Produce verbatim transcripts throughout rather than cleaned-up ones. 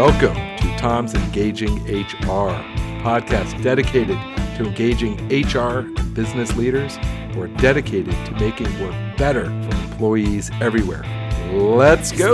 Welcome to Tom's Engaging H R, podcast dedicated to engaging H R and business leaders who are dedicated to making work better for employees everywhere. Let's go.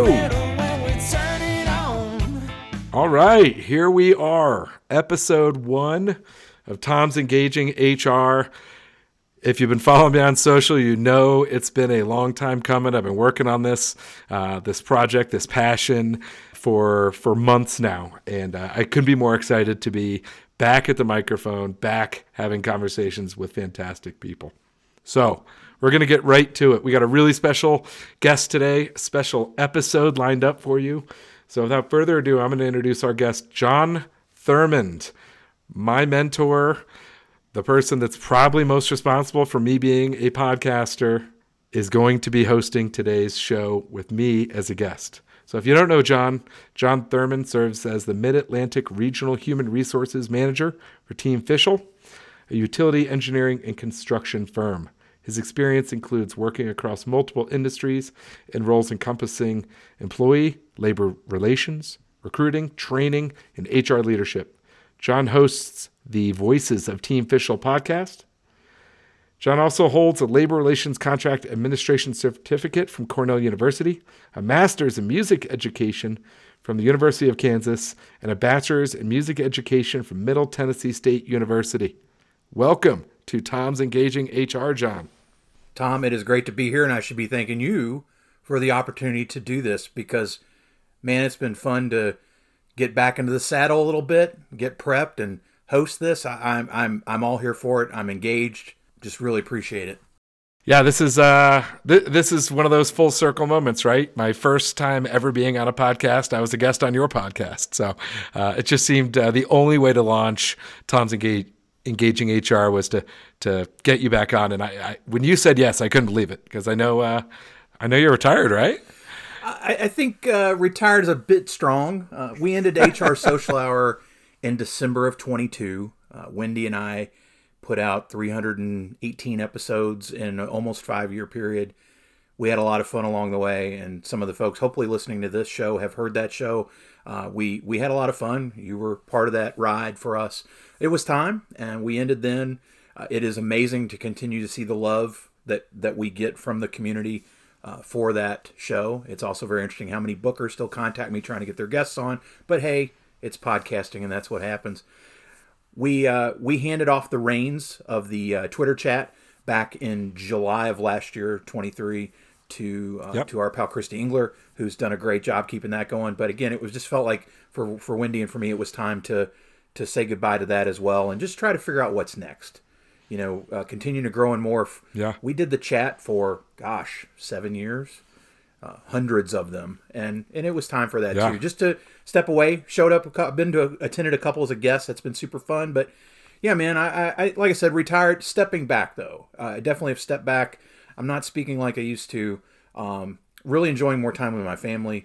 All right, here we are, episode one of Tom's Engaging H R. If you've been following me on social, you know it's been a long time coming. I've been working on this, uh, this project, this passion for for months now, and uh, I couldn't be more excited to be back at the microphone, back having conversations with fantastic people. So we're going to get right to it. We got a really special guest today, a special episode lined up for you. So without further ado, I'm going to introduce our guest, John Thurmond, my mentor. The person that's probably most responsible for me being a podcaster is going to be hosting today's show with me as a guest. So if you don't know John, John Thurmond serves as the Mid-Atlantic Regional Human Resources Manager for Team Fishel, a utility engineering and construction firm. His experience includes working across multiple industries in roles encompassing employee, labor relations, recruiting, training, and H R leadership. John hosts the Voices of Team Fishel podcast. John also holds a Labor Relations Contract Administration Certificate from Cornell University, a Master's in Music Education from the University of Kansas, and a Bachelor's in Music Education from Middle Tennessee State University. Welcome to Tom's Engaging H R, John. Tom, it is great to be here, and I should be thanking you for the opportunity to do this because, man, it's been fun to get back into the saddle a little bit, get prepped, and host this. I, I'm I'm I'm all here for it. I'm engaged. Just really appreciate it. Yeah, this is uh th- this is one of those full circle moments, right? My first time ever being on a podcast, I was a guest on your podcast, so uh, it just seemed uh, the only way to launch Tom's Engage- Engaging H R was to to get you back on. And I, I when you said yes, I couldn't believe it because I know uh, I know you're retired, right? I, I think uh, retired is a bit strong. Uh, we ended H R Social Hour in December of twenty-two. Uh, Wendy and I put out three hundred eighteen episodes in an almost five-year period. We had a lot of fun along the way, and some of the folks hopefully listening to this show have heard that show. Uh, we we had a lot of fun. You were part of that ride for us. It was time, and we ended then. Uh, it is amazing to continue to see the love that, that we get from the community uh, for that show. It's also very interesting how many bookers still contact me trying to get their guests on, but hey, it's podcasting, and that's what happens. We uh, we handed off the reins of the uh, Twitter chat back in July of last year, twenty-three, to uh, yep. to our pal Christy Engler, who's done a great job keeping that going. But again, it was just felt like for for Wendy and for me, it was time to to say goodbye to that as well, and just try to figure out what's next. You know, uh, continue to grow and morph. Yeah, we did the chat for gosh seven years. Uh, hundreds of them, and and it was time for that yeah. too. Just to step away, showed up, been to attended a couple as a guest. That's been super fun. But yeah, man, I, I like I said, retired. Stepping back though, uh, I definitely have stepped back. I'm not speaking like I used to. Um, really enjoying more time with my family,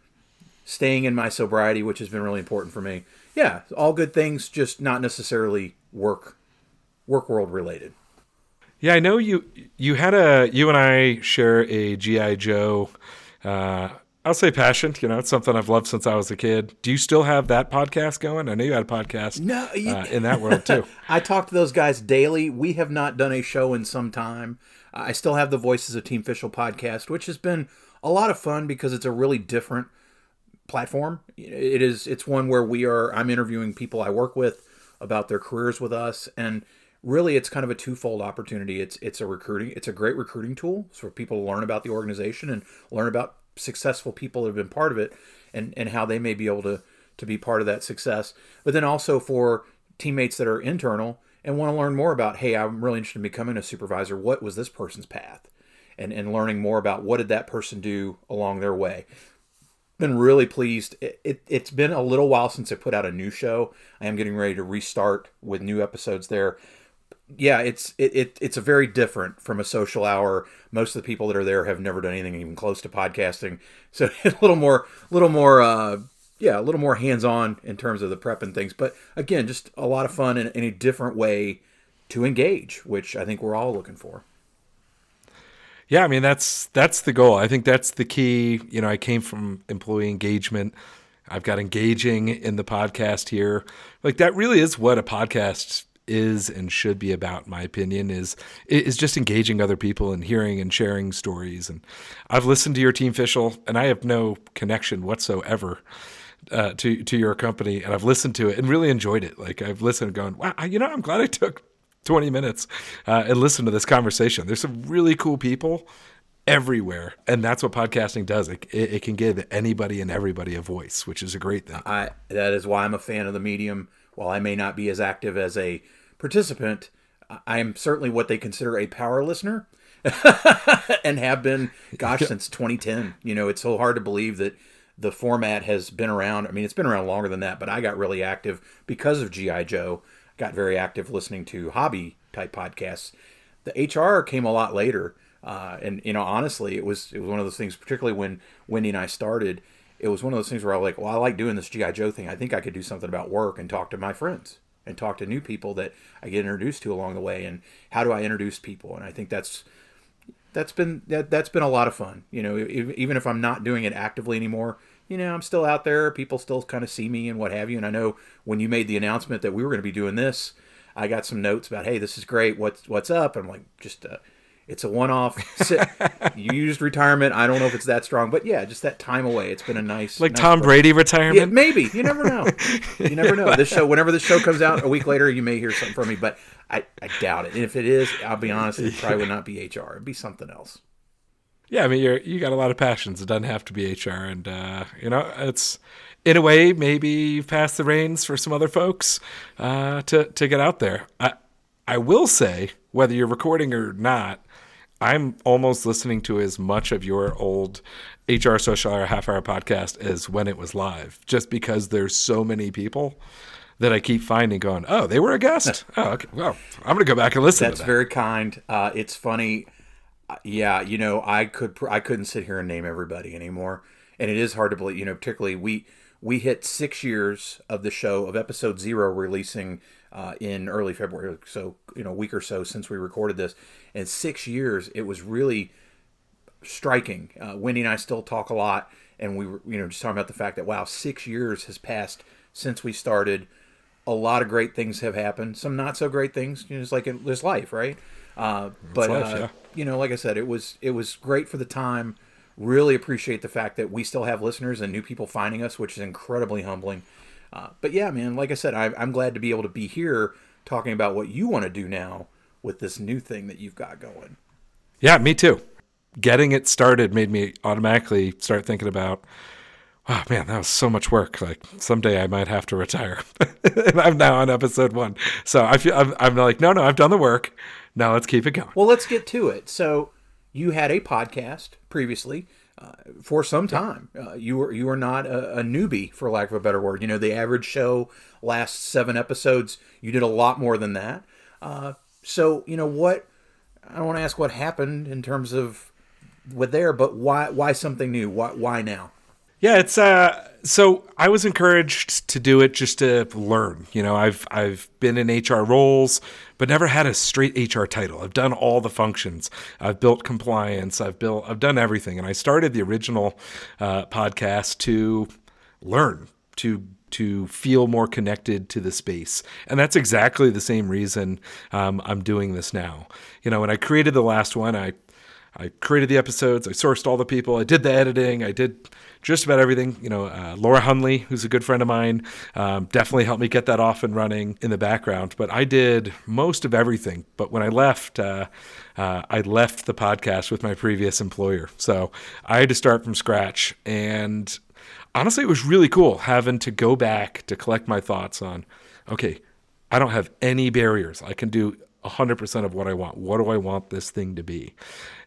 staying in my sobriety, which has been really important for me. Yeah, all good things, just not necessarily work work world related. Yeah, I know you you had a, you and I share a G I. Joe, uh, I'll say passion. You know, it's something I've loved since I was a kid. Do you still have that podcast going? I know you had a podcast no, you, uh, in that world too. I talk to those guys daily. We have not done a show in some time. I still have the Voices of Team Fishel podcast, which has been a lot of fun because it's a really different platform. It is, it's one where we are, I'm interviewing people I work with about their careers with us, and really, it's kind of a twofold opportunity. It's it's a recruiting, it's a great recruiting tool for people to learn about the organization and learn about successful people that have been part of it and, and how they may be able to, to be part of that success. But then also for teammates that are internal and want to learn more about, hey, I'm really interested in becoming a supervisor. What was this person's path? And, and learning more about what did that person do along their way. Been really pleased. It, it, it's been a little while since I put out a new show. I am getting ready to restart with new episodes there. Yeah, it's it, it it's a very different from a social hour. Most of the people that are there have never done anything even close to podcasting, so a little more, little more, uh, yeah, a little more hands-on in terms of the prep and things. But again, just a lot of fun and, and a different way to engage, which I think we're all looking for. Yeah, I mean, that's that's the goal. I think that's the key. You know, I came from employee engagement I've got engaging in the podcast here. Like that really is what a podcast is and should be about, in my opinion, is is just engaging other people and hearing and sharing stories. And I've listened to your Team Fishel, and I have no connection whatsoever uh, to to your company, and I've listened to it and really enjoyed it. Like I've listened and going, wow, you know, I'm glad I took twenty minutes uh, and listened to this conversation. There's some really cool people everywhere, and that's what podcasting does. It, it, it can give anybody and everybody a voice, which is a great thing. I that is why I'm a fan of the medium. While I may not be as active as a participant, I am certainly what they consider a power listener and have been, gosh, since twenty ten. You know, it's so hard to believe that the format has been around. I mean, it's been around longer than that, but I got really active because of G I. Joe. Got very active listening to hobby type podcasts. The H R came a lot later. Uh, and, you know, honestly, it was it was one of those things, particularly when Wendy and I started, it was one of those things where I was like, well, I like doing this G I. Joe thing. I think I could do something about work and talk to my friends and talk to new people that I get introduced to along the way. And how do I introduce people? And I think that's that's been that, that's been a lot of fun. You know, even if I'm not doing it actively anymore, you know, I'm still out there. People still kind of see me and what have you. And I know when you made the announcement that we were going to be doing this, I got some notes about, hey, this is great. What's what's up? And I'm like, just uh, it's a one-off. You used retirement. I don't know if it's that strong, but yeah, just that time away. It's been a nice, like nice Tom break. Brady retirement. Yeah, maybe. You never know. You never know. This show, whenever this show comes out a week later, you may hear something from me, but I, I doubt it. And if it is, I'll be honest, it probably would not be H R. It'd be something else. Yeah, I mean, you're you got a lot of passions. It doesn't have to be H R, and uh, you know, it's in a way maybe you've passed the reins for some other folks uh, to to get out there. I I will say, whether you're recording or not, I'm almost listening to as much of your old H R Social Hour Half Hour podcast as when it was live, just because there's so many people that I keep finding going, oh, they were a guest. Oh, okay. Well, I'm going to go back and listen That's to that. very kind. Uh, it's funny. Uh, yeah, you know, I could I couldn't sit here and name everybody anymore, and it is hard to believe. You know, particularly we we hit six years of the show, of episode zero releasing uh, in early February. So you know, a week or so since we recorded this, and six years. It was really striking. Uh, Wendy and I still talk a lot, and we were you know just talking about the fact that wow, six years has passed since we started. A lot of great things have happened. Some not so great things. You know, it's like in this life, right? Uh, but life, uh, yeah. you know, like I said, it was it was great for the time. Really appreciate the fact that we still have listeners and new people finding us, which is incredibly humbling. Uh, but yeah, man, like I said, I, I'm glad to be able to be here talking about what you want to do now with this new thing that you've got going. Yeah, me too. Getting it started made me automatically start thinking about, oh man, that was so much work. Like someday I might have to retire. And I'm now on episode one. So I feel I'm, I'm like, no, no, I've done the work. Now let's keep it going. Well, let's get to it. So you had a podcast previously uh, for some time. Uh, you were you were not a, a newbie, for lack of a better word. You know, the average show lasts seven episodes. You did a lot more than that. Uh, so you know what? I don't want to ask what happened in terms of with there, but why why something new? Why why now? Yeah, it's uh so I was encouraged to do it just to learn. You know, I've I've been in H R roles, but never had a straight H R title. I've done all the functions. I've built compliance. I've built I've done everything. And I started the original uh, podcast to learn, to to feel more connected to the space. And that's exactly the same reason um, I'm doing this now. You know, when I created the last one, I I created the episodes, I sourced all the people, I did the editing, I did just about everything. You know, uh, Laura Hunley, who's a good friend of mine, um, definitely helped me get that off and running in the background. But I did most of everything. But when I left, uh, uh, I left the podcast with my previous employer. So I had to start from scratch. And honestly, it was really cool having to go back to collect my thoughts on, okay, I don't have any barriers. I can do one hundred percent of what I want. What do I want this thing to be?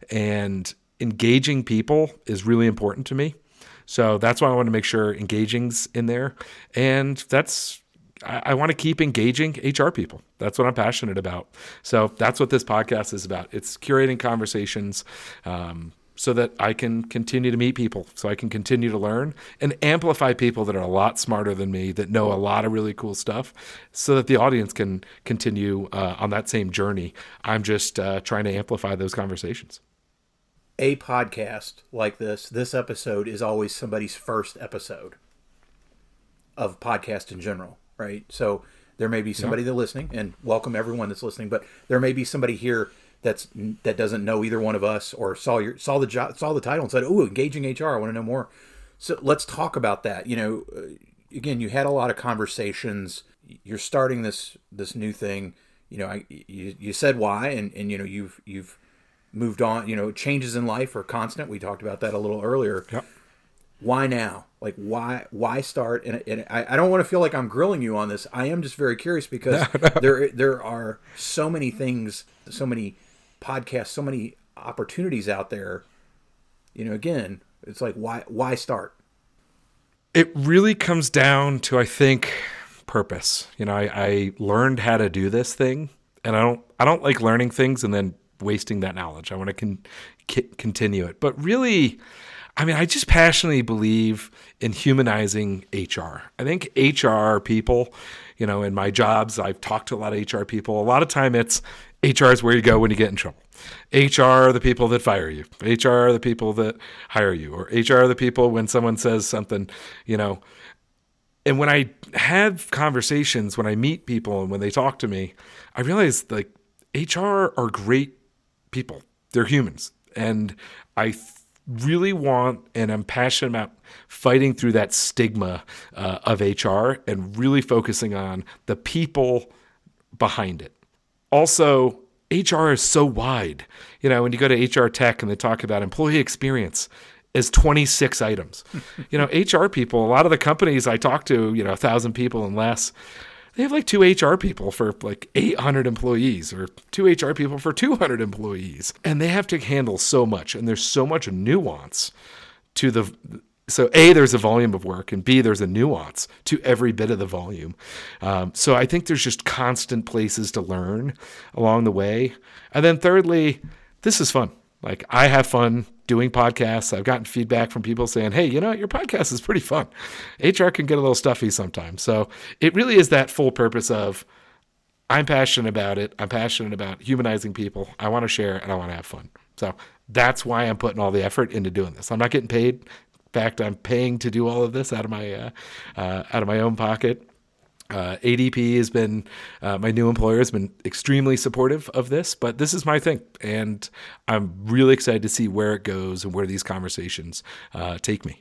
And engaging people is really important to me. So that's why I want to make sure engaging's in there. And that's, I, I want to keep engaging H R people. That's what I'm passionate about. So that's what this podcast is about. It's curating conversations um, so that I can continue to meet people, so I can continue to learn and amplify people that are a lot smarter than me, that know a lot of really cool stuff, so that the audience can continue uh, on that same journey. I'm just uh, trying to amplify those conversations. A podcast like this, this episode is always somebody's first episode. of podcast in general, right? So there may be somebody yeah. that's listening, and welcome everyone that's listening, but there may be somebody here that's that doesn't know either one of us, or saw your saw the jo- saw the title and said, "Oh, Engaging H R, I want to know more." So let's talk about that. You know, again, you had a lot of conversations. You're starting this this new thing. You know, I, you you said why, and, and you know you've you've moved on. You know, changes in life are constant. We talked about that a little earlier. Yep. Why now? Like, why why start? And, and I, I don't want to feel like I'm grilling you on this. I am just very curious because no, no. there there are so many things, so many podcasts, so many opportunities out there. You know, again, it's like, why why start? It really comes down to, I think, purpose. You know, I, I learned how to do this thing, and I don't I don't like learning things and then wasting that knowledge. I want to con- c- continue it. But really, I mean, I just passionately believe in humanizing H R. I think H R people, you know, in my jobs, I've talked to a lot of H R people. A lot of time it's H R is where you go when you get in trouble. H R are the people that fire you. H R are the people that hire you. Or H R are the people when someone says something, you know. And when I have conversations, when I meet people and when they talk to me, I realize, like, H R are great people. They're humans. And I th- really want, and I'm passionate about fighting through that stigma uh, of H R and really focusing on the people behind it. Also, H R is so wide. You know, when you go to H R Tech and they talk about employee experience as twenty-six items. You know, H R people, a lot of the companies I talk to, you know, a thousand people and less, they have like two H R people for like eight hundred employees, or two H R people for two hundred employees. And they have to handle so much. And there's so much nuance to the, so A, there's a volume of work, and B, there's a nuance to every bit of the volume. Um, so I think there's just constant places to learn along the way. And then thirdly, this is fun. Like, I have fun doing podcasts. I've gotten feedback from people saying, hey, you know, your podcast is pretty fun. H R can get a little stuffy sometimes. So it really is that full purpose of, I'm passionate about it. I'm passionate about humanizing people. I want to share, and I want to have fun. So that's why I'm putting all the effort into doing this. I'm not getting paid. In fact, I'm paying to do all of this out of my uh, uh, out of my own pocket. Uh, A D P has been, uh, my new employer has been extremely supportive of this, but this is my thing. And I'm really excited to see where it goes and where these conversations uh, take me.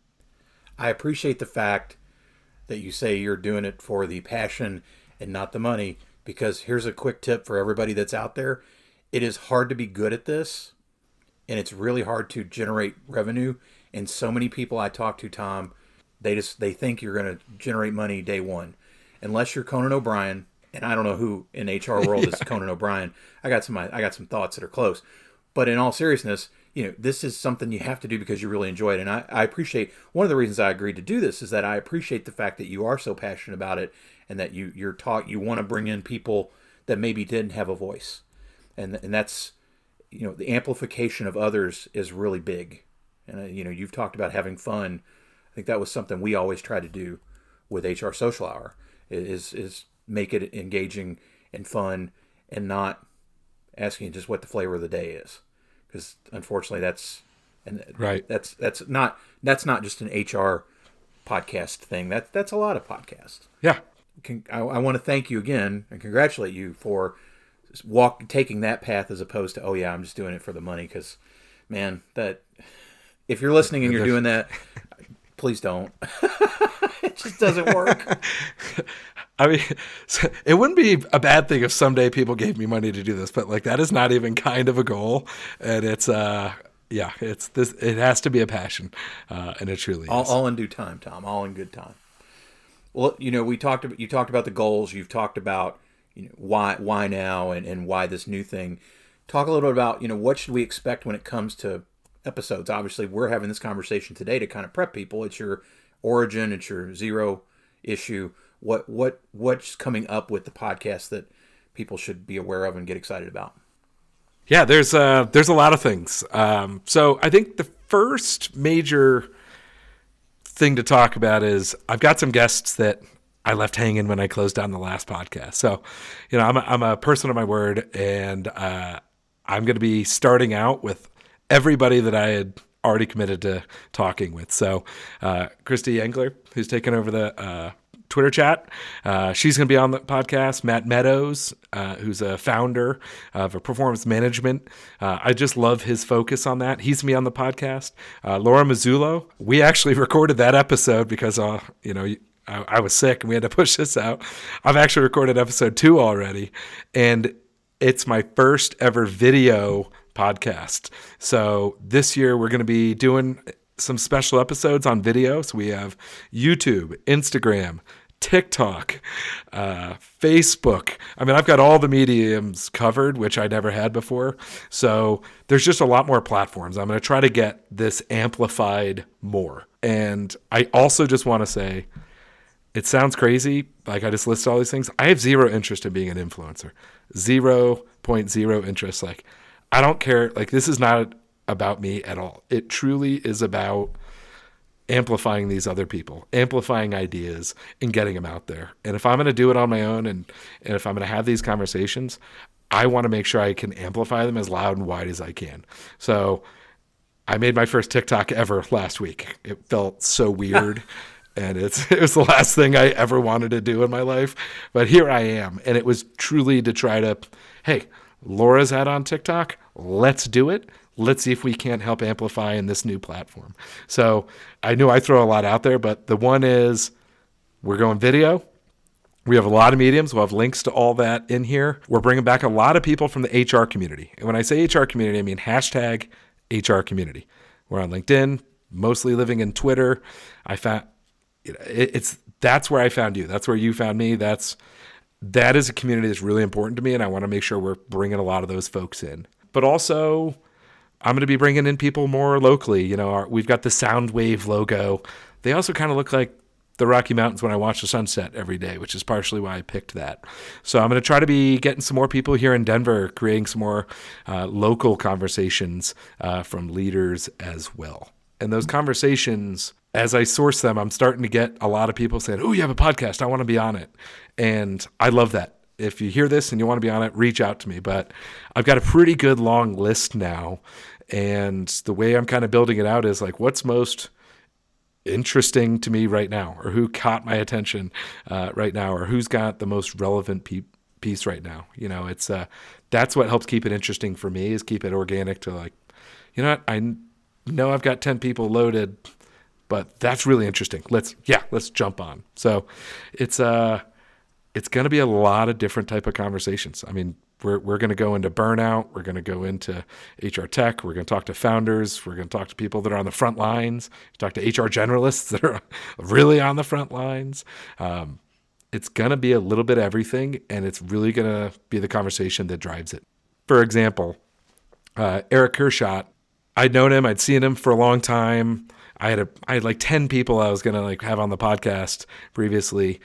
I appreciate the fact that you say you're doing it for the passion and not the money, because here's a quick tip for everybody that's out there. It is hard to be good at this, and it's really hard to generate revenue. And so many people I talk to, Tom, they just, they think you're going to generate money day one. Unless you're Conan O'Brien, and I don't know who in H R world yeah. is Conan O'Brien. I got some I got some thoughts that are close. But in all seriousness, you know, this is something you have to do because you really enjoy it. And I, I appreciate, one of the reasons I agreed to do this is that I appreciate the fact that you are so passionate about it, and that you you're taught you want to bring in people that maybe didn't have a voice. And and that's, you know, the amplification of others is really big. And uh, you know, you've talked about having fun. I think that was something we always try to do with H R Social Hour. Is is make it engaging and fun, and not asking just what the flavor of the day is, because unfortunately that's and right that's that's not that's not just an H R podcast thing. That that's a lot of podcasts. Yeah, Can, I, I want to thank you again and congratulate you for walk taking that path as opposed to, oh yeah, I'm just doing it for the money. Because man, that if you're listening and you're doing that, please don't. It just doesn't work. I mean, it wouldn't be a bad thing if someday people gave me money to do this, but like, that is not even kind of a goal. And it's, uh, yeah, it's this, it has to be a passion. Uh, and it truly all, is. All in due time, Tom, all in good time. Well, you know, we talked about, you talked about the goals. You've talked about, you know, why, why now and, and why this new thing. Talk a little bit about, you know, what should we expect when it comes to episodes? Obviously, we're having this conversation today to kind of prep people. It's your origin, it's your zero issue. What what what's coming up with the podcast that people should be aware of and get excited about? Yeah, there's uh there's a lot of things. Um, so I think the first major thing to talk about is I've got some guests that I left hanging when I closed down the last podcast. So, you know, I'm a, I'm a person of my word, and uh, I'm going to be starting out with everybody that I had already committed to talking with. So uh, Christy Engler, who's taken over the uh, Twitter chat, uh, she's going to be on the podcast. Matt Meadows, uh, who's a founder of a performance management. Uh, I just love his focus on that. He's going to be on the podcast. Uh, Laura Mazzullo, we actually recorded that episode because, uh, you know, I, I was sick and we had to push this out. I've actually recorded episode two already, and it's my first ever video podcast. So this year we're going to be doing some special episodes on video. So we have YouTube, Instagram, TikTok, uh, Facebook. I mean, I've got all the mediums covered, which I never had before. So there's just a lot more platforms. I'm going to try to get this amplified more. And I also just want to say, it sounds crazy. Like I just listed all these things. I have zero interest in being an influencer. zero point zero interest. Like I don't care. Like this is not about me at all. It truly is about amplifying these other people, amplifying ideas and getting them out there. And if I'm going to do it on my own and, and if I'm going to have these conversations, I want to make sure I can amplify them as loud and wide as I can. So I made my first TikTok ever last week. It felt so weird. And it's it was the last thing I ever wanted to do in my life. But here I am. And it was truly to try to, hey, Laura's had on TikTok. Let's do it. Let's see if we can't help amplify in this new platform. So I knew I throw a lot out there, but the one is we're going video. We have a lot of mediums. We'll have links to all that in here. We're bringing back a lot of people from the H R community. And when I say H R community, I mean hashtag H R community. We're on LinkedIn, mostly living in Twitter. I found it's that's where I found you. That's where you found me. That's that is a community that's really important to me, and I want to make sure we're bringing a lot of those folks in. But also, I'm going to be bringing in people more locally. You know, our, we've got the Soundwave logo. They also kind of look like the Rocky Mountains when I watch the sunset every day, which is partially why I picked that. So I'm going to try to be getting some more people here in Denver, creating some more uh, local conversations uh, from leaders as well. And those conversations, as I source them, I'm starting to get a lot of people saying, oh, you have a podcast. I want to be on it. And I love that. If you hear this and you want to be on it, reach out to me. But I've got a pretty good long list now. And the way I'm kind of building it out is like, what's most interesting to me right now, or who caught my attention uh, right now, or who's got the most relevant pe- piece right now. You know, it's uh, that's what helps keep it interesting for me, is keep it organic to like, you know what, I know I've got ten people loaded, but that's really interesting. Let's, yeah, let's jump on. So it's uh, it's going to be a lot of different type of conversations. I mean, we're we're going to go into burnout. We're going to go into H R tech. We're going to talk to founders. We're going to talk to people that are on the front lines. Talk to H R generalists that are really on the front lines. Um, it's going to be a little bit of everything, and it's really going to be the conversation that drives it. For example, uh, Eric Kershot, I'd known him. I'd seen him for a long time. I had a I had like ten people I was going to like have on the podcast previously,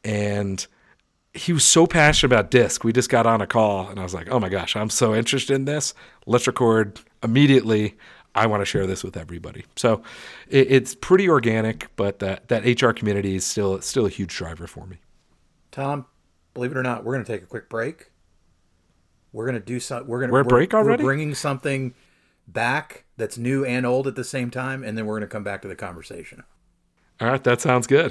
and he was so passionate about DISC. We just got on a call, and I was like, oh my gosh, I'm so interested in this. Let's record immediately. I want to share this with everybody. So it, it's pretty organic, but that, that H R community is still still a huge driver for me. Tom, believe it or not, we're going to take a quick break. We're going to do something. We're going to we're, break already? We're bringing something back that's new and old at the same time, and then we're going to come back to the conversation. All right, that sounds good.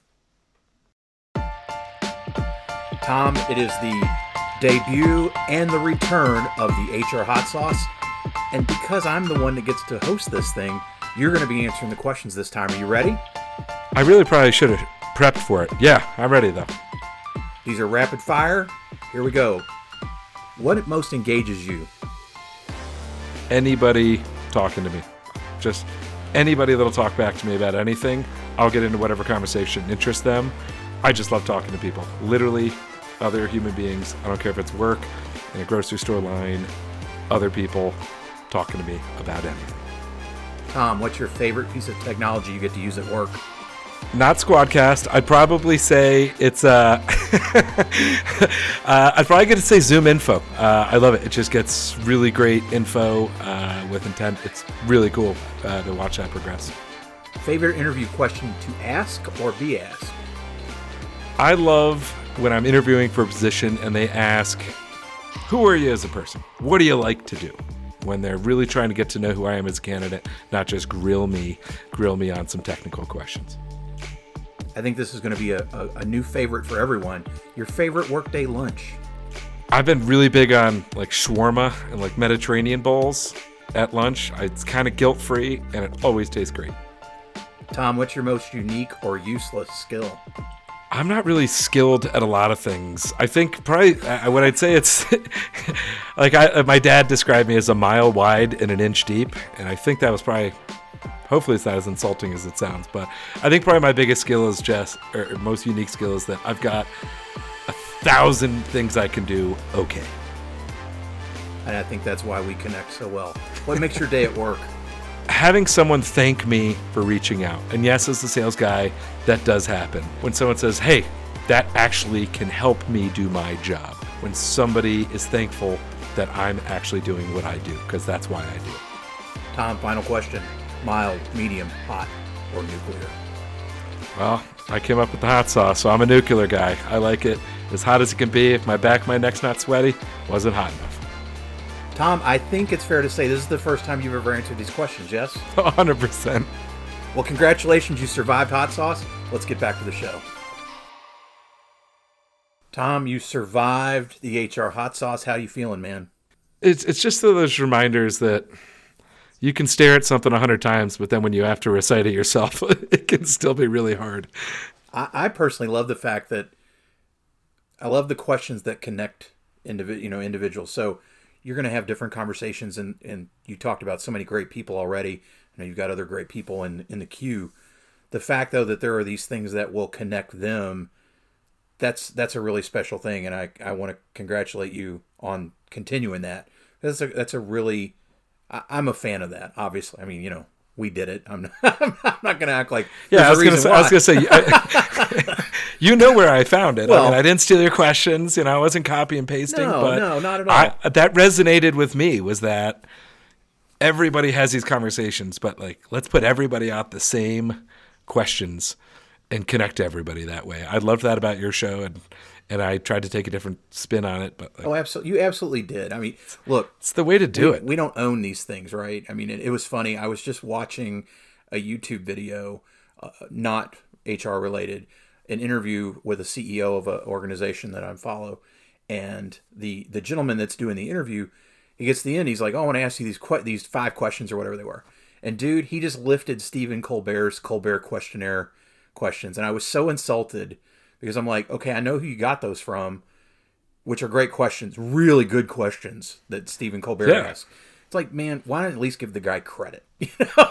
Tom, it is the debut and the return of the H R Hot Sauce. And because I'm the one that gets to host this thing, you're going to be answering the questions this time. Are you ready? I really probably should have prepped for it. Yeah, I'm ready, though. These are rapid fire. Here we go. What most engages you? Anybody talking to me. Just anybody that'll talk back to me about anything. I'll get into whatever conversation interests them. I just love talking to people. Literally, other human beings. I don't care if it's work, in a grocery store line, other people talking to me about anything. Tom, what's your favorite piece of technology you get to use at work? Not Squadcast. I'd probably say it's uh, uh I'd probably get to say Zoom Info. Uh, I love it. It just gets really great info uh, with intent. It's really cool uh, to watch that progress. Favorite interview question to ask or be asked? I love when I'm interviewing for a position and they ask, who are you as a person? What do you like to do? when they're really trying to get to know who I am as a candidate, not just grill me, grill me on some technical questions. I think this is going to be a, a, a new favorite for everyone. Your favorite workday lunch? I've been really big on like shawarma and like Mediterranean bowls at lunch. It's kind of guilt-free and it always tastes great. Tom, what's your most unique or useless skill? I'm not really skilled at a lot of things. I think probably uh, what I'd say it's like I, my dad described me as a mile wide and an inch deep. And I think that was probably, hopefully it's not as insulting as it sounds, but I think probably my biggest skill is just, or most unique skill is that I've got a thousand things I can do okay. And I think that's why we connect so well. What makes your day at work? Having someone thank me for reaching out. And yes, as the sales guy, that does happen. When someone says, hey, that actually can help me do my job. When somebody is thankful that I'm actually doing what I do, because that's why I do it. Tom, final question. Mild, medium, hot, or nuclear? Well, I came up with the hot sauce, so I'm a nuclear guy. I like it as hot as it can be. If my back, my neck's not sweaty, wasn't hot enough. Tom, I think it's fair to say this is the first time you've ever answered these questions, yes? one hundred percent. Well, congratulations, you survived hot sauce. Let's get back to the show. Tom, you survived the H R hot sauce. How you feeling, man? It's it's just those reminders that you can stare at something a hundred times, but then when you have to recite it yourself, it can still be really hard. I, I personally love the fact that I love the questions that connect individ, you know, individuals. So you're going to have different conversations, and, and you talked about so many great people already. I know you've got other great people in, in the queue. The fact, though, that there are these things that will connect them, that's that's a really special thing, and I, I want to congratulate you on continuing that. That's a, that's a really, I, I'm a fan of that, obviously. I mean, you know, we did it. I'm not, I'm not going to act like yeah. I was going to say. I was going to say. I, you know where I found it. Well, I mean, I didn't steal your questions. You know, I wasn't copy and pasting. No, but no, not at all. I, that resonated with me. Was that everybody has these conversations, but like, let's put everybody out the same questions and connect everybody that way. I loved that about your show, and and I tried to take a different spin on it. But like, oh, absolutely, you absolutely did. I mean, look, it's the way to do we, it. We don't own these things, right? I mean, it, it was funny. I was just watching a YouTube video, uh, not H R related, an interview with a C E O of an organization that I follow, and the the gentleman that's doing the interview, he gets to the end, he's like, "Oh, I want to ask you these que- these five questions or whatever they were," and dude, he just lifted Stephen Colbert's Colbert questionnaire questions, and I was so insulted because I'm like, okay, I know who you got those from, which are great questions, really good questions that Stephen Colbert yeah. asked. It's like, man, why not at least give the guy credit? You know,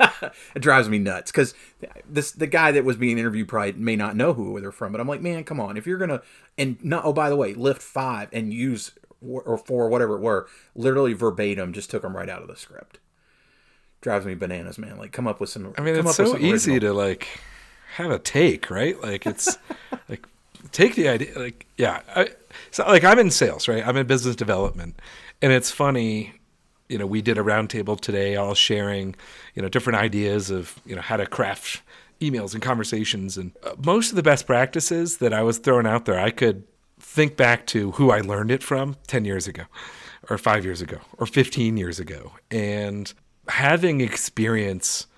it drives me nuts because this the guy that was being interviewed probably may not know who they're from, but I'm like, man, come on, if you're gonna and no, oh by the way, lift five and use or four, whatever it were, literally verbatim, just took them right out of the script. Drives me bananas, man. Like, come up with some. I mean, come it's up with so easy original. to like have a take, right? Like it's like take the idea, like yeah. I, so like I'm in sales, right? I'm in business development, and it's funny. You know, we did a roundtable today, all sharing, you know, different ideas of, you know, how to craft emails and conversations. And uh, most of the best practices that I was throwing out there, I could think back to who I learned it from ten years ago or five years ago or fifteen years ago. And having experience,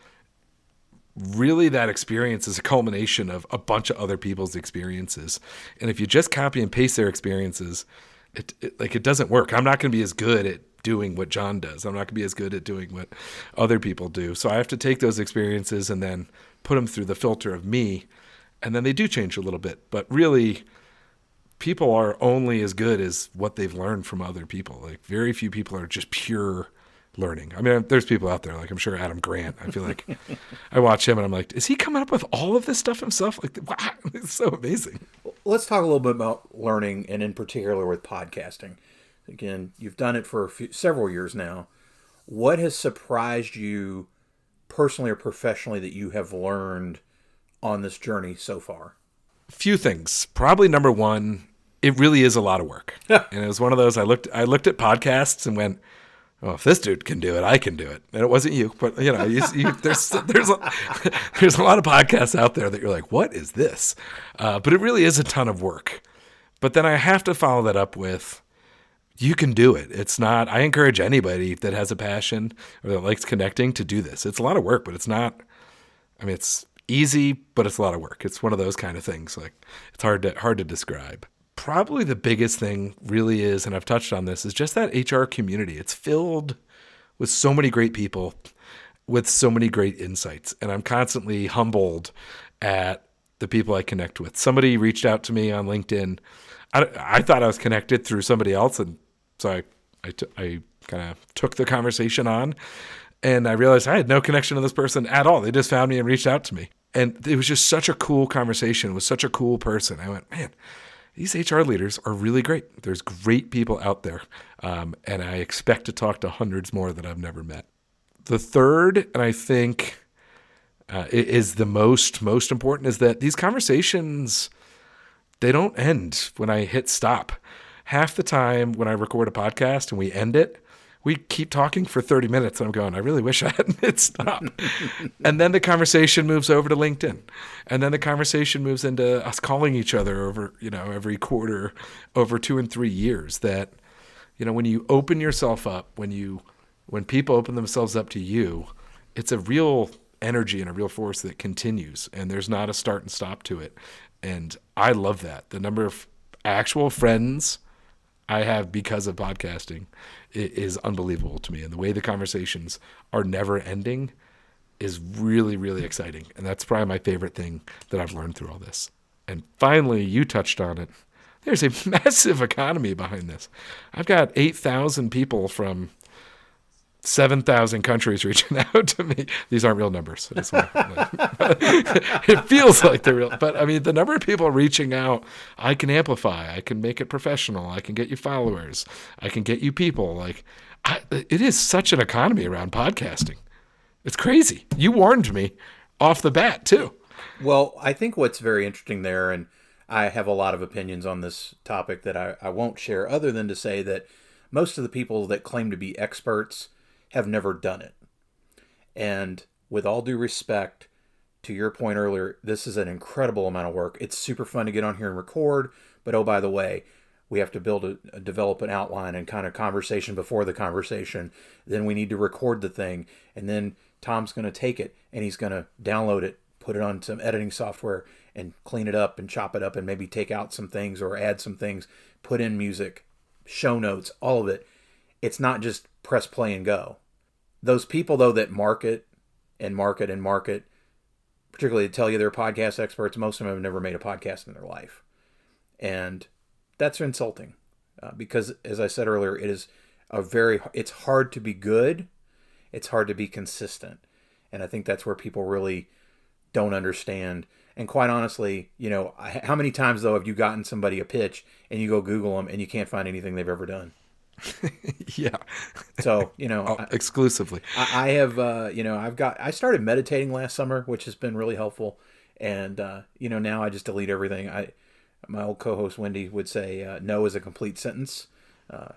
really that experience is a culmination of a bunch of other people's experiences. And if you just copy and paste their experiences, it, it like it doesn't work. I'm not going to be as good at doing what John does. I'm not going to be as good at doing what other people do. So I have to take those experiences and then put them through the filter of me, and then they do change a little bit. But really, people are only as good as what they've learned from other people. Like very few people are just pure learning. I mean, there's people out there, like I'm sure Adam Grant. I feel like I watch him and I'm like, is he coming up with all of this stuff himself? Like, wow, it's so amazing. Let's talk a little bit about learning, and in particular with podcasting. Again, you've done it for a few, several years now. What has surprised you personally or professionally that you have learned on this journey so far? A few things. Probably number one, it really is a lot of work. And it was one of those, I looked I looked at podcasts and went, oh, if this dude can do it, I can do it. And it wasn't you, but you know, you, you, there's there's a, there's a lot of podcasts out there that you're like, what is this? Uh, but it really is a ton of work. But then I have to follow that up with, you can do it. It's not, I encourage anybody that has a passion or that likes connecting to do this. It's a lot of work, but it's not, I mean, it's easy, but it's a lot of work. It's one of those kind of things. Like it's hard to, hard to describe. Probably the biggest thing really is, and I've touched on this, is just that H R community. It's filled with so many great people with so many great insights. And I'm constantly humbled at the people I connect with. Somebody reached out to me on LinkedIn. I, I thought I was connected through somebody else. And so I, I, t- I kind of took the conversation on, and I realized I had no connection to this person at all. They just found me and reached out to me. And it was just such a cool conversation. It was such a cool person. I went, man, these H R leaders are really great. There's great people out there. Um, and I expect to talk to hundreds more that I've never met. The third, and I think uh, is the most, most important, is that these conversations, they don't end when I hit stop. Half the time when I record a podcast and we end it, we keep talking for thirty minutes and I'm going, I really wish I hadn't hit stop. And then the conversation moves over to LinkedIn. And then the conversation moves into us calling each other over, you know, every quarter over two and three years. That, you know, when you open yourself up, when you, when people open themselves up to you, it's a real energy and a real force that continues, and there's not a start and stop to it. And I love that. The number of actual friends I have because of podcasting is unbelievable to me. And the way the conversations are never ending is really, really exciting. And that's probably my favorite thing that I've learned through all this. And finally, you touched on it. There's a massive economy behind this. I've got eight thousand people from seven thousand countries reaching out to me. These aren't real numbers. I just want to, it feels like they're real. But I mean, the number of people reaching out, I can amplify. I can make it professional. I can get you followers. I can get you people. Like, I, it is such an economy around podcasting. It's crazy. You warned me off the bat, too. Well, I think what's very interesting there, and I have a lot of opinions on this topic that I, I won't share, other than to say that most of the people that claim to be experts have never done it. And with all due respect, to your point earlier, this is an incredible amount of work. It's super fun to get on here and record, but oh, by the way, we have to build a, a develop an outline and kind of conversation before the conversation. Then we need to record the thing, and then Tom's going to take it and he's going to download it, put it on some editing software, and clean it up and chop it up and maybe take out some things or add some things, put in music, show notes, all of it. It's not just press play and go. Those people, though, that market and market and market, particularly to tell you they're podcast experts, most of them have never made a podcast in their life. And that's insulting uh, because, as I said earlier, it is a very, it's hard to be good. It's hard to be consistent. And I think that's where people really don't understand. And quite honestly, you know, how many times, though, have you gotten somebody a pitch and you go Google them and you can't find anything they've ever done? Yeah. So, you know, oh, exclusively. I, I have, uh, you know, I've got, I started meditating last summer, which has been really helpful. And, uh, you know, now I just delete everything. I, my old co-host Wendy would say, uh, no is a complete sentence. Uh,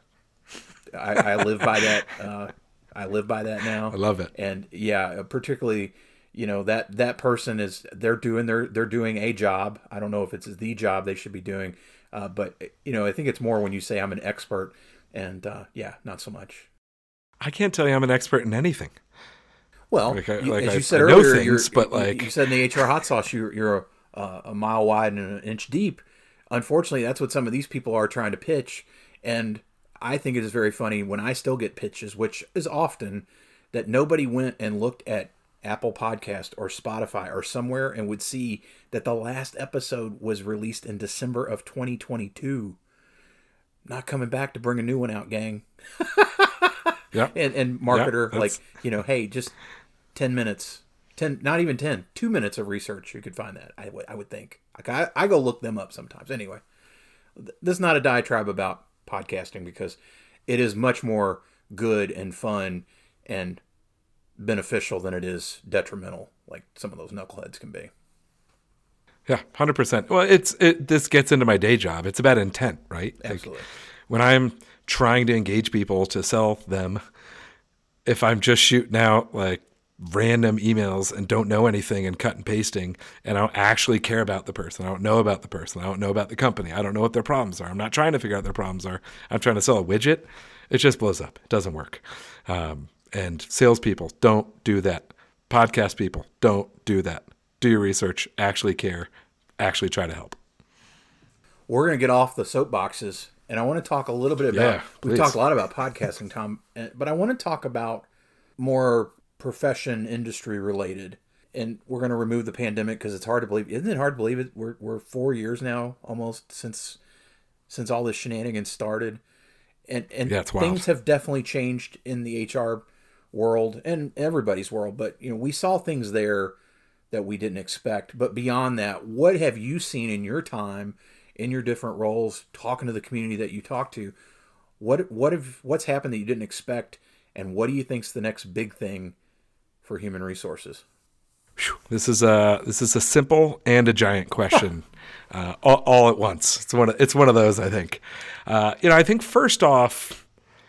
I, I live by that. Uh, I live by that now. I love it. And yeah, particularly, you know, that, that person is, they're doing, they're, they're doing a job. I don't know if it's the job they should be doing. Uh, but you know, I think it's more when you say I'm an expert. And, uh, yeah, not so much. I can't tell you I'm an expert in anything. Well, like I, you, like as I, you said I know earlier, things, you're, but like... you said in the H R hot sauce, you're, you're a, a mile wide and an inch deep. Unfortunately, that's what some of these people are trying to pitch. And I think it is very funny when I still get pitches, which is often, that nobody went and looked at Apple Podcast or Spotify or somewhere and would see that the last episode was released in December of twenty twenty-two. Not coming back to bring a new one out, gang. Yeah. And and marketer, yeah, like, you know, hey, just ten minutes, ten, not even ten, two minutes of research, you could find that. I would, I would think. Like I, I go look them up sometimes. Anyway, this is not a diatribe about podcasting because it is much more good and fun and beneficial than it is detrimental, like some of those knuckleheads can be. Yeah, one hundred percent. Well, it's it. This gets into my day job. It's about intent, right? Absolutely. Like, when I'm trying to engage people to sell them, if I'm just shooting out like random emails and don't know anything and cut and pasting, and I don't actually care about the person. I don't know about the person. I don't know about the company. I don't know what their problems are. I'm not trying to figure out their problems are. I'm trying to sell a widget. It just blows up. It doesn't work. Um, and salespeople, don't do that. Podcast people, don't do that. Do your research, actually care, actually try to help. We're going to get off the soapboxes, and I want to talk a little bit about, Yeah, we've talked a lot about podcasting, Tom, but I want to talk about more profession, industry related. And we're going to remove the pandemic because it's hard to believe. Isn't it hard to believe it? We're, we're four years now almost since since all this shenanigans started. And, and yeah, it's wild. Things have definitely changed in the H R world and everybody's world. But, you know, we saw things there that we didn't expect. But beyond that, what have you seen in your time, in your different roles, talking to the community that you talk to? What what have what's happened that you didn't expect, and what do you think's the next big thing for human resources? This is a this is a simple and a giant question, uh, all, all at once. It's one of, it's one of those, I think. Uh, you know, I think first off,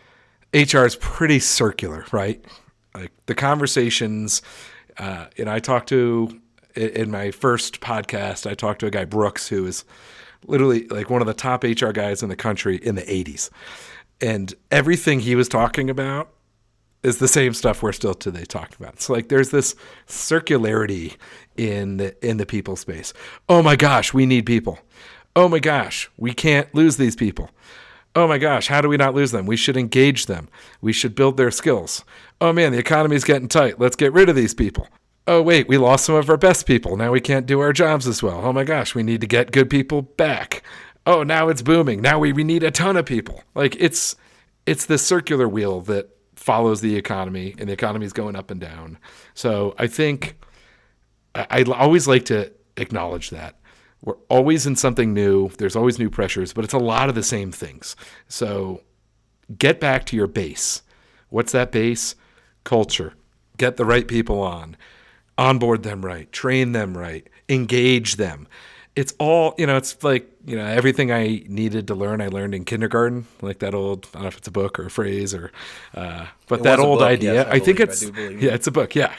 H R is pretty circular, right? Like the conversations. Uh, you know, I talked to in my first podcast. I talked to a guy, Brooks, who is literally like one of the top H R guys in the country in the eighties, and everything he was talking about is the same stuff we're still today talking about. So like there's this circularity in the, in the people space. Oh my gosh, we need people. Oh my gosh, we can't lose these people. Oh my gosh, how do we not lose them? We should engage them. We should build their skills. Oh man, the economy's getting tight. Let's get rid of these people. Oh wait, we lost some of our best people. Now we can't do our jobs as well. Oh my gosh, we need to get good people back. Oh, now it's booming. Now we, we need a ton of people. Like it's it's this circular wheel that follows the economy, and the economy is going up and down. So I think I, I always like to acknowledge that. We're always in something new. There's always new pressures, but it's a lot of the same things. So get back to your base. What's that base? Culture. Get the right people on. Onboard them right. Train them right. Engage them. It's all, you know, it's like, you know, everything I needed to learn, I learned in kindergarten, like that old, I don't know if it's a book or a phrase or, uh, but It that was a old book, idea, yes, I I, think believe, it's, I do believe yeah, it. it's a book. Yeah.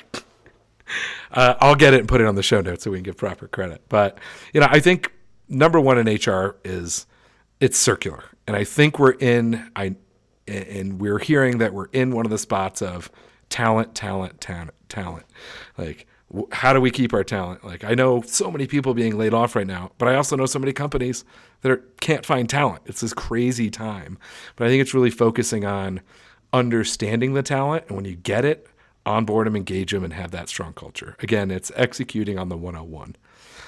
Uh, I'll get it and put it on the show notes so we can give proper credit. But, you know, I think number one in H R is it's circular. And I think we're in, I, and we're hearing that we're in one of the spots of talent, talent, talent, talent. Like, how do we keep our talent? Like, I know so many people being laid off right now, but I also know so many companies that are, can't find talent. It's this crazy time. But I think it's really focusing on understanding the talent. And when you get it, onboard them, engage them, and have that strong culture. Again, it's executing on the one oh one.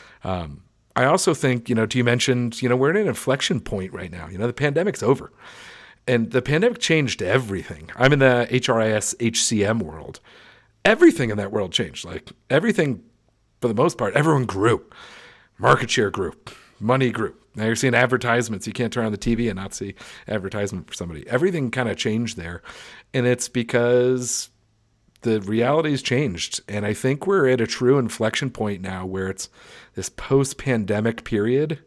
Um, I also think, you know, you mentioned, you know, we're in an inflection point right now. You know, the pandemic's over. And the pandemic changed everything. I'm in the H R I S H C M world. Everything in that world changed. Like everything, for the most part, everyone grew. Market share grew. Money grew. Now you're seeing advertisements. You can't turn on the T V and not see advertisement for somebody. Everything kind of changed there. And it's because the reality's changed. And I think we're at a true inflection point now where it's this post-pandemic period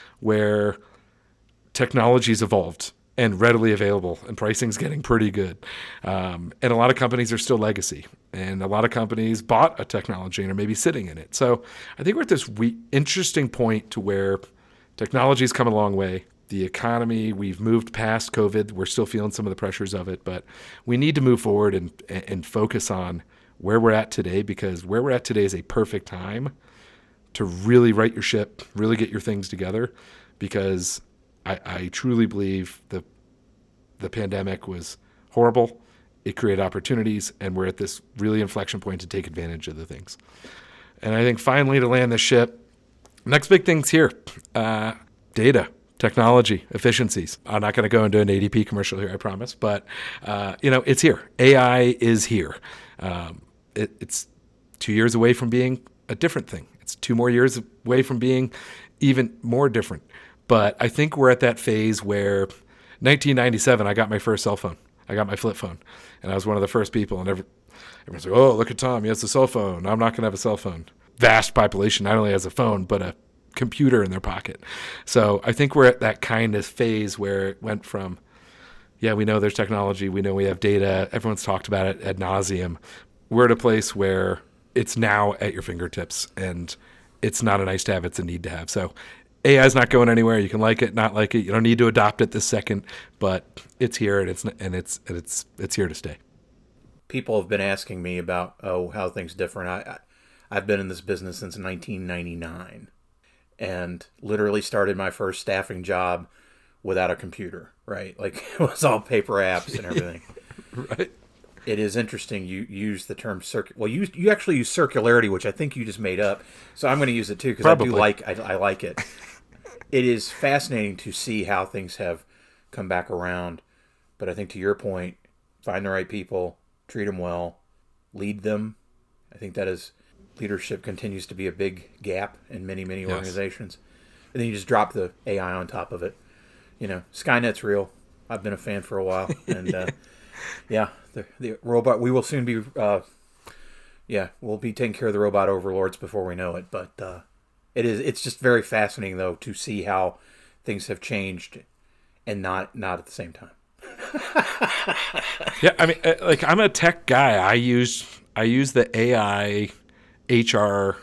where technology's evolved and readily available, and pricing's getting pretty good. Um, and a lot of companies are still legacy, and a lot of companies bought a technology and are maybe sitting in it. So I think we're at this re- interesting point to where technology's come a long way. The economy, we've moved past COVID. We're still feeling some of the pressures of it, but we need to move forward and and focus on where we're at today, because where we're at today is a perfect time to really right your ship, really get your things together, because I, I truly believe the the pandemic was horrible. It created opportunities, and we're at this really inflection point to take advantage of the things. And I think finally, to land the ship, next big thing's here. Uh, data, technology, efficiencies. I'm not going to go into an A D P commercial here, I promise, but uh, you know, it's here. A I is here. Um, it, it's two years away from being a different thing. It's two more years away from being even more different. But I think we're at that phase where nineteen ninety-seven, I got my first cell phone. I got my flip phone, and I was one of the first people. And every, everyone's like, "Oh, look at Tom. He has a cell phone. I'm not going to have a cell phone." Vast population not only has a phone, but a computer in their pocket. So I think we're at that kind of phase where it went from, yeah, we know there's technology. We know we have data. Everyone's talked about it ad nauseum. we're at a place where it's now at your fingertips, and it's not a nice to have, it's a need to have. So A I is not going anywhere. You can like it, not like it. You don't need to adopt it this second, but it's here, and it's and it's and it's it's here to stay. People have been asking me about oh how things different. I, I I've been in this business since nineteen ninety-nine, and literally started my first staffing job without a computer. Right, like it was all paper apps and everything. Right. It is interesting you use the term circ. Well, you you actually use circularity, which I think you just made up. So I'm going to use it too because I do like I, I like it. It is fascinating to see how things have come back around. But I think to your point, find the right people, treat them well, lead them. I think that is leadership continues to be a big gap in many many yes. organizations. And then you just drop the A I on top of it. You know, Skynet's real. I've been a fan for a while, and. Uh, Yeah, the the robot. We will soon be. Uh, yeah, we'll be taking care of the robot overlords before we know it. But uh, it is. It's just very fascinating, though, to see how things have changed, and not not at the same time. Yeah, I mean, like I'm a tech guy. I use I use the A I H R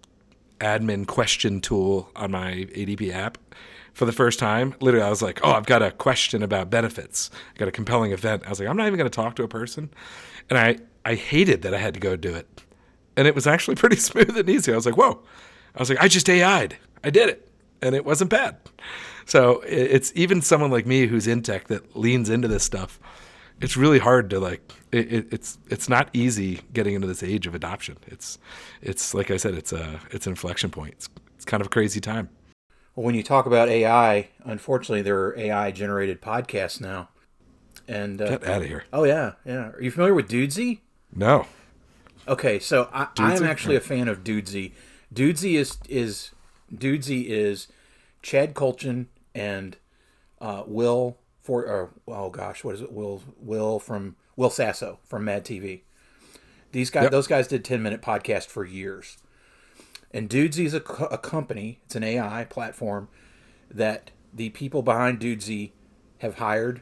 admin question tool on my A D P app. For the first time, literally, I was like, oh, I've got a question about benefits. I got a compelling event. I was like, I'm not even going to talk to a person. And I, I hated that I had to go do it. And it was actually pretty smooth and easy. I was like, whoa. I was like, I just A I'd. I did it. And it wasn't bad. So it's even someone like me who's in tech that leans into this stuff. It's really hard to like, it, it, it's it's not easy getting into this age of adoption. It's, it's like I said, it's a it's an inflection point. It's, it's kind of a crazy time. Well, when you talk about A I, unfortunately, there are A I-generated podcasts now. And uh, get out of here. Oh, yeah. yeah. Are you familiar with Dudesy? No. Okay, so I, I'm actually a fan of Dudesy. Dudesy is, is, Dudesy is Chad Kultgen and uh, Will, for, or, oh gosh, what is it? Will Will from Will Sasso from Mad T V. These guys, yep. Those guys did ten-minute podcast for years. And Dudesy is a, co- a company, it's an A I platform that the people behind Dudesy have hired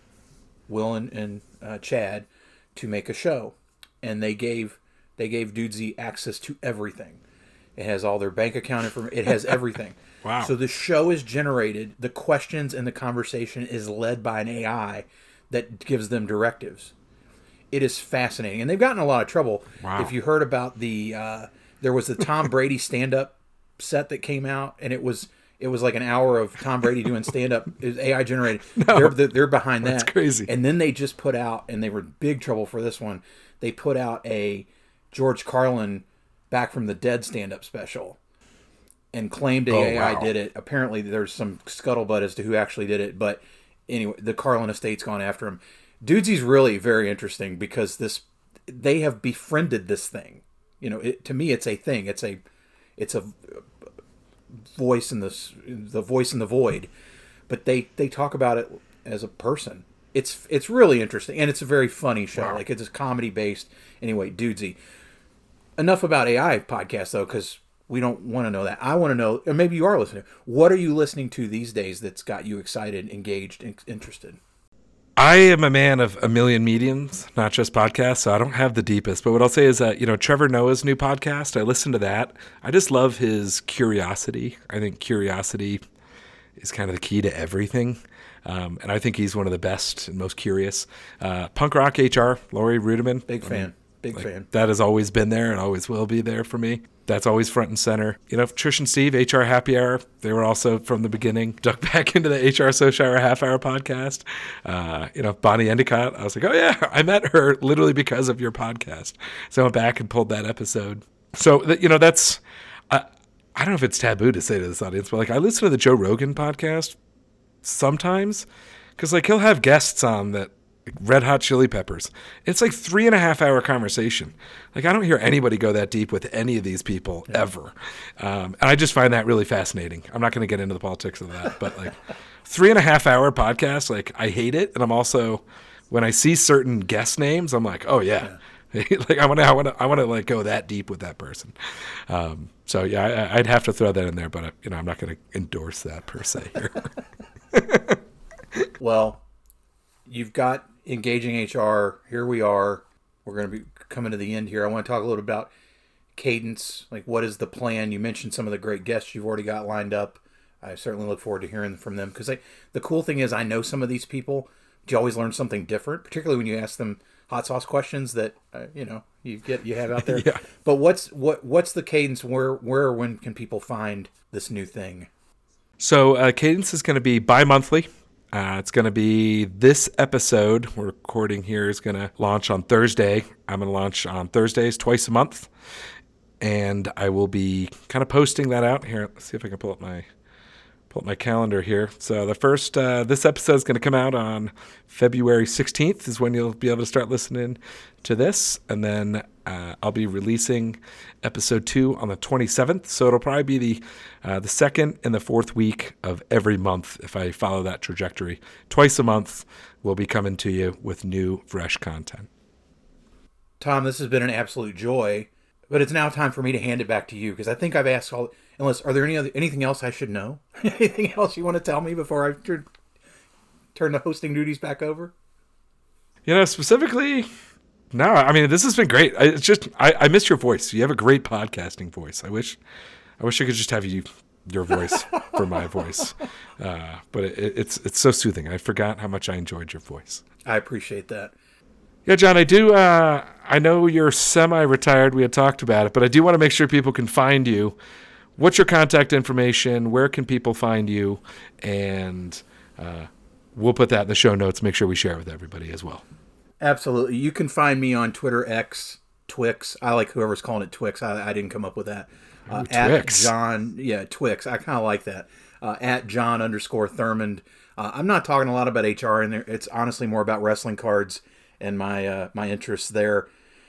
Will and, and uh, Chad to make a show. And they gave they gave Dudesy access to everything. It has all their bank account information. It has everything. Wow. So the show is generated, the questions and the conversation is led by an A I that gives them directives. It is fascinating. And they've gotten in a lot of trouble. Wow. If you heard about the... Uh, There was the Tom Brady stand-up set that came out, and it was it was like an hour of Tom Brady doing stand-up. It was A I generated. No, they're they're behind that. That's crazy. And then they just put out, and they were in big trouble for this one. They put out a George Carlin Back from the Dead stand-up special, and claimed oh, A I wow. did it. Apparently, there's some scuttlebutt as to who actually did it, but anyway, the Carlin estate's gone after him. Dudesy's really very interesting because this they have befriended this thing. You know, it, to me, it's a thing. It's a, it's a voice in the the voice in the void, but they, they talk about it as a person. It's it's really interesting, and it's a very funny show. Wow. Like it's comedy based. Anyway, Dudesy. Enough about A I podcasts though, because we don't want to know that. I want to know, or maybe you are listening. What are you listening to these days that's got you excited, engaged, and interested? I am a man of a million mediums, not just podcasts, so I don't have the deepest. But what I'll say is that, you know, Trevor Noah's new podcast, I listened to that. I just love his curiosity. I think curiosity is kind of the key to everything. Um, and I think he's one of the best and most curious. Uh, Punk Rock H R, Laurie Rudiman. Big fan. I mean, Big like, fan. That has always been there and always will be there for me. That's always front and center. You know, Trish and Steve, H R Happy Hour, they were also from the beginning. Dug back into the H R Social Hour Half Hour podcast. Uh, you know, Bonnie Endicott, I was like, oh yeah, I met her literally because of your podcast. So I went back and pulled that episode. So, you know, that's, uh, I don't know if it's taboo to say to this audience, but like I listen to the Joe Rogan podcast sometimes because like he'll have guests on that, Red Hot Chili Peppers. It's like three and a half hour conversation. Like I don't hear anybody go that deep with any of these people yeah. ever. Um, and I just find that really fascinating. I'm not going to get into the politics of that, but like three and a half hour podcast, like I hate it. And I'm also, when I see certain guest names, I'm like, oh yeah. yeah. like I want to, I want to, I want to like go that deep with that person. Um, so yeah, I, I'd have to throw that in there, but uh, you know, I'm not going to endorse that per se here. Well, you've got Engaging H R. Here we are. We're going to be coming to the end here, I want to talk a little about cadence. Like, what is the plan? You mentioned some of the great guests you've already got lined up. I certainly look forward to hearing from them, because the cool thing is I know some of these people. You always learn something different, particularly when you ask them hot sauce questions that uh, you know you get you have out there. Yeah. But what's what what's the cadence? Where where or when can people find this new thing? So uh, cadence is going to be bi-monthly. Uh, it's going to be this episode we're recording here is going to launch on Thursday. I'm going to launch on Thursdays twice a month, and I will be kind of posting that out here. Let's see if I can pull up my pull up my calendar here. So the first uh, this episode is going to come out on February sixteenth is when you'll be able to start listening to this, and then uh, I'll be releasing episode two on the twenty-seventh. So it'll probably be the uh, the second and the fourth week of every month if I follow that trajectory. Twice a month, we'll be coming to you with new, fresh content. Tom, this has been an absolute joy, but it's now time for me to hand it back to you, because I think I've asked all. Unless, are there any other anything else I should know? Anything else you want to tell me before I turn turn the hosting duties back over? You know, specifically. No, I mean, this has been great. I, it's just, I, I miss your voice. You have a great podcasting voice. I wish, I wish I could just have you, your voice for my voice. Uh, but it, it's, it's so soothing. I forgot how much I enjoyed your voice. I appreciate that. Yeah, John, I do. Uh, I know you're semi-retired. We had talked about it, but I do want to make sure people can find you. What's your contact information? Where can people find you? And uh, we'll put that in the show notes. Make sure we share it with everybody as well. Absolutely. You can find me on Twitter, X, Twix. I like whoever's calling it Twix. I, I didn't come up with that. Uh, Ooh, at Twix. John, yeah, Twix. I kind of like that. Uh, at John underscore Thurmond. Uh, I'm not talking a lot about H R in there. It's honestly more about wrestling cards and my uh, my interests there.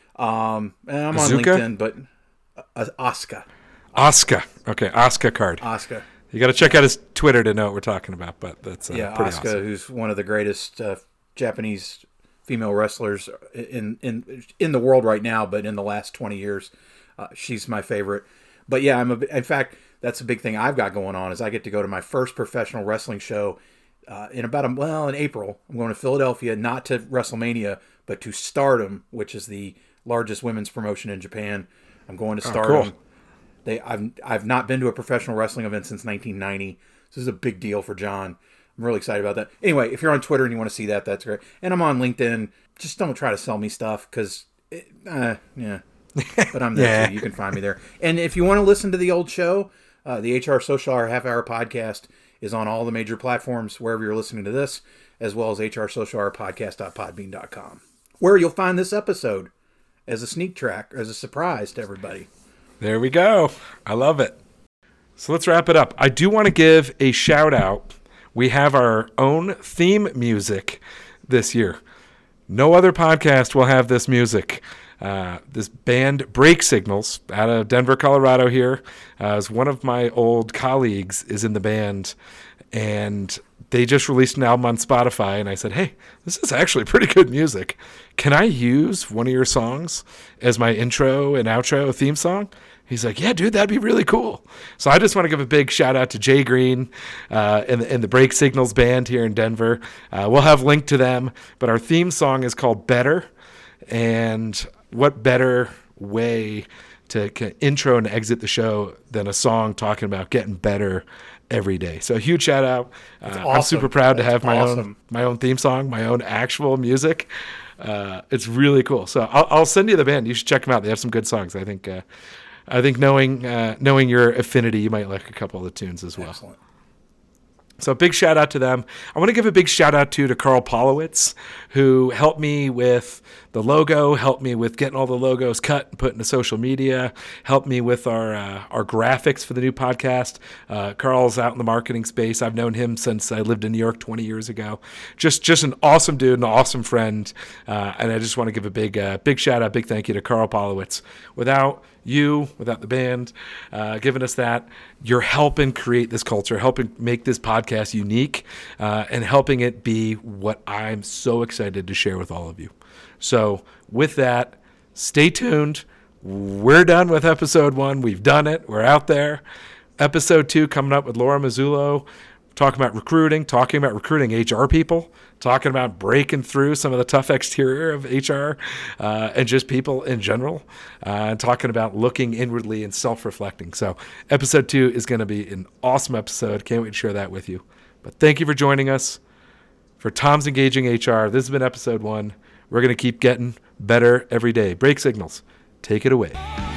Um, and I'm Azuka? on LinkedIn, but uh, Asuka. Asuka. Okay, Asuka card. Asuka. You got to check out his Twitter to know what we're talking about, but that's uh, yeah, pretty Asuka, awesome. who's one of the greatest uh, Japanese female wrestlers in in in the world right now, but in the last twenty years, uh, she's my favorite. But yeah, I'm a, in fact, that's a big thing I've got going on is I get to go to my first professional wrestling show uh, in about a well in April. I'm going to Philadelphia, not to WrestleMania, but to Stardom, which is the largest women's promotion in Japan. I'm going to Stardom. Oh, cool. They I've I've not been to a professional wrestling event since nineteen ninety. This is a big deal for John. I'm really excited about that. Anyway, if you're on Twitter and you want to see that, that's great. And I'm on LinkedIn. Just don't try to sell me stuff because, uh, yeah. But I'm there Yeah. too. You can find me there. And if you want to listen to the old show, uh, the H R Social Hour Half Hour Podcast is on all the major platforms wherever you're listening to this, as well as H R Social Hour Podcast dot podbean dot com, where you'll find this episode as a sneak track, as a surprise to everybody. There we go. I love it. So let's wrap it up. I do want to give a shout out. We have our own theme music this year. No other podcast will have this music. Uh, this band Break Signals out of Denver, Colorado here. Uh, is one of my old colleagues is in the band, and they just released an album on Spotify, and I said, hey, this is actually pretty good music. Can I use one of your songs as my intro and outro theme song? He's like, yeah, dude, that'd be really cool. So I just want to give a big shout out to Jay Green uh, and, and the Break Signals band here in Denver. Uh, we'll have a link to them, but our theme song is called Better. And what better way to, to intro and exit the show than a song talking about getting better every day. So a huge shout out. Uh, awesome. I'm super proud to That's have my awesome. own my own theme song, my own actual music. Uh, it's really cool. So I'll, I'll send you the band. You should check them out. They have some good songs. I think. Uh, I think knowing uh, knowing your affinity, you might like a couple of the tunes as well. Excellent. So big shout out to them. I want to give a big shout out to to Carl Polowitz, who helped me with the logo, helped me with getting all the logos cut and put into social media, helped me with our uh, our graphics for the new podcast. Uh, Carl's out in the marketing space. I've known him since I lived in New York twenty years ago. Just just an awesome dude, an awesome friend, uh, and I just want to give a big uh, big shout out, big thank you to Carl Polowitz. Without you, without the band, uh, giving us that, you're helping create this culture, helping make this podcast unique, uh, and helping it be what I'm so excited to share with all of you. So with that, stay tuned. We're done with episode one. We've done it. We're out there. Episode two coming up with Laura Mazzullo. talking about recruiting, talking about recruiting H R people, talking about breaking through some of the tough exterior of H R uh, and just people in general, uh, and talking about looking inwardly and self-reflecting. So episode two is going to be an awesome episode. Can't wait to share that with you. But thank you for joining us. For Tom's Engaging H R, this has been episode one. We're going to keep getting better every day. Break Signals, take it away.